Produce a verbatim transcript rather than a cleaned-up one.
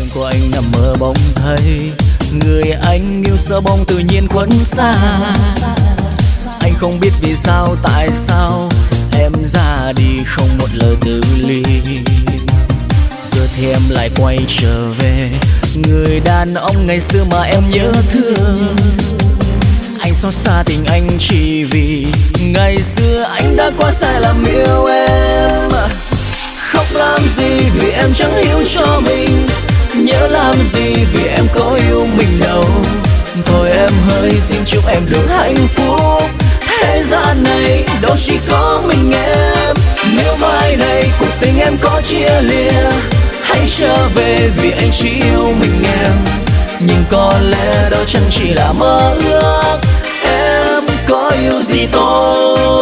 của anh nằm mơ bóng thấy người anh yêu sợ bóng tự nhiên khuất xa. Anh không biết vì sao tại sao em ra đi không một lời từ ly. Giờ thì em lại quay trở về người đàn ông ngày xưa mà em nhớ thương. Anh xót xa tình anh chỉ vì ngày xưa anh đã quá sai làm yêu em. Khóc làm gì vì em chẳng hiểu cho mình, nhớ làm gì vì em có yêu mình đâu. Thôi em hỡi xin chúc em được hạnh phúc, thế gian này đâu chỉ có mình em. Nếu mai này cuộc tình em có chia lìa, hãy trở về vì anh chỉ yêu mình em. Nhưng có lẽ đó chẳng chỉ là mơ ước, em có yêu gì tôi.